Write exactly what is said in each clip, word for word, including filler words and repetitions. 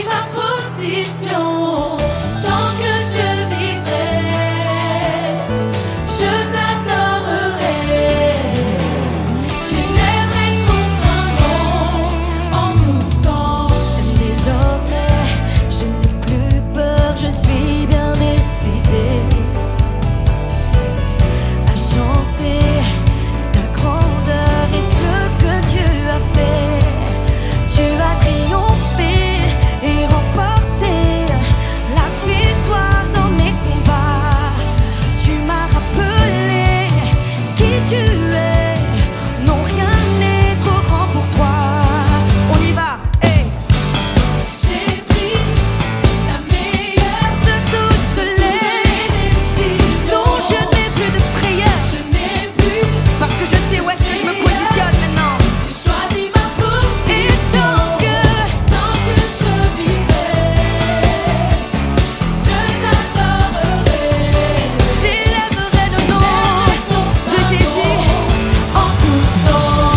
ma position. Tant que je vivrai, je t'adorerai. J'élèverai ton saint nom en tout temps. Désormais, je n'ai plus peur, je suis bien décidée à chanter ta grandeur et ce que tu as fait. Tu as triomphé et remporté la victoire dans mes combats. Tu m'as rappelé qui tu es. Non, rien n'est trop grand pour toi. On y va, hey. J'ai pris la meilleure De toutes les décision. dont je n'ai plus de frayeur, Je n'ai plus, parce que je sais où est-ce que je me positionne maintenant. j'ai choisi ma Et position. tant que Tant que je vivrai, je t'adorerai. j'élèverai le nom de Jésus En tout temps.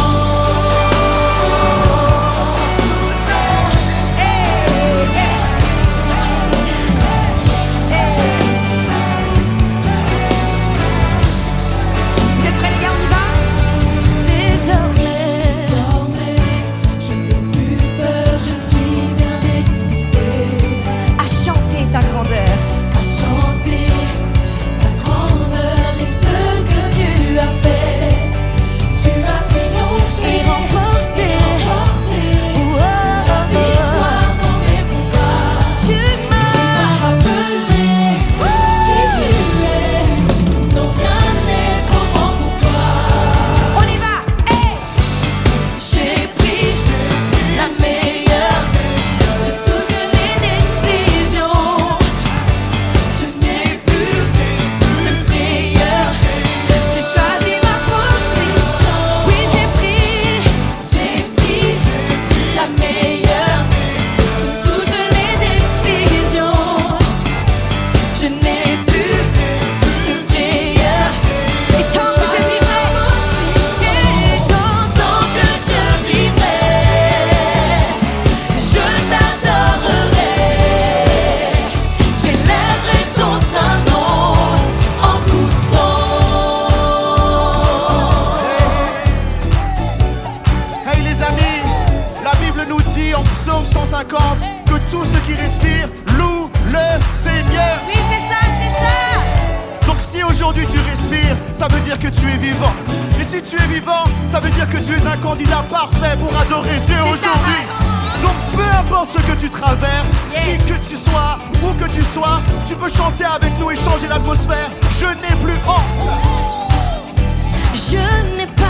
Vous êtes prêts les gars, on y va? Désormais, Désormais, je n'ai plus peur, je suis bien décidée à chanter ta grandeur. à chanter ta grandeur et ce que tu as fait. Tu as triomphé Et remporté. remporté Oh, oh, la oh. victoire dans mes combats. Tu Tu m'as m'as rappelé qui tu es. Non, rien n'est trop grand pour toi. On y va, hey. J'ai pris la meilleure de toutes les décisions. Je n'ai plus de frayeur. J'ai choisi ma position. Oui, j'ai pris. J'ai pris la meilleure de toutes les décisions. Je n'ai plus de frayeur. Et tant que je vivrai, Et tant, tant que je vivrai, je t'adorerai. J'élèverai ton saint nom en tout temps. Hey les amis, la Bible nous dit en psaume cent cinquante que tous ceux qui respirent louent le Seigneur. oui, c'est ça, c'est ça. Donc si aujourd'hui tu respires, ça veut dire que tu es vivant. Et si tu es vivant, ça veut dire que tu es un candidat parfait pour adorer Dieu aujourd'hui. Donc peu importe ce que tu traverses, Yes. qui que tu sois, où que tu sois, tu peux chanter avec nous et changer l'atmosphère. Je n'ai plus honte. Je n'ai pas